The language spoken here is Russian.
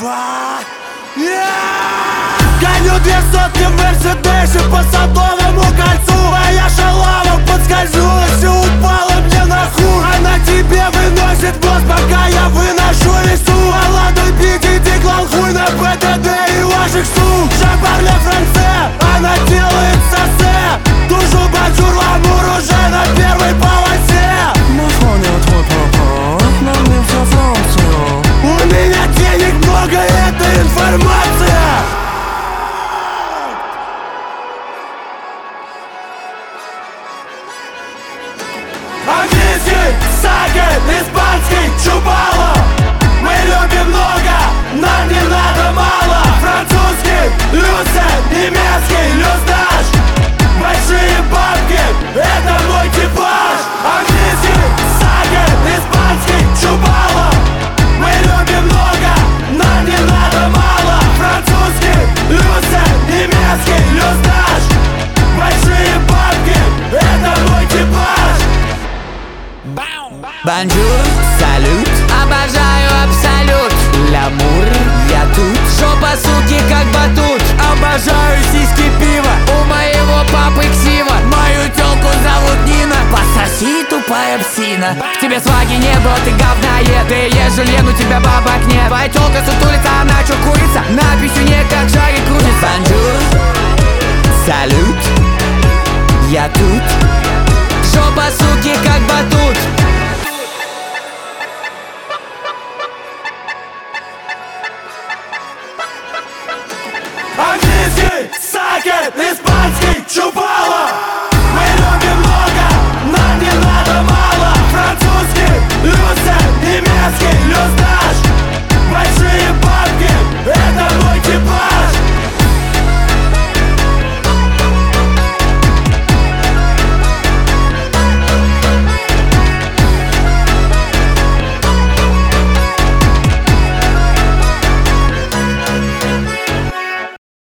Гоню 200 в Мерседесе по Садовому кольцу, а я шалава подскользнулась и упала мне на хуй. Она тебе выносит мозг, пока я выношу лесу. А ладно, пить, иди клал хуй на ПТД и ваших сук. Шабарле Франце, она делает сосе. Душу баджур ламур уже на первой полосе. Махоня твой папа, отправился во Францию. У меня денег много, это информация. Английский, сакет, испанский, чубало. Мы любим много, нам не надо мало. Французский, люсен, немецкий, люстаж. Большие бабки, это мой типаж. Английский, сакет, испанский, чубало. Мы любим много, нам не надо мало. Французский, люсен, немецкий, люстаж. Большие бабки, это мой типаж. Бонжур, салют, обожаю абсолют. Лямур, я тут. Жопа суки как батут. Обожаю сиськи пива. У моего папы ксива. Мою тёлку зовут Нина. Пососи, тупая псина. В тебе сваги не было, ты говноед. Ты ешь жульен, у тебя бабок нет. Твоя тёлка сутулится, она чё курица. На писюне как шарик крутится. Бонжур, салют, я тут. Жопа суки как батут. Английский, сакет, испанский, чупа.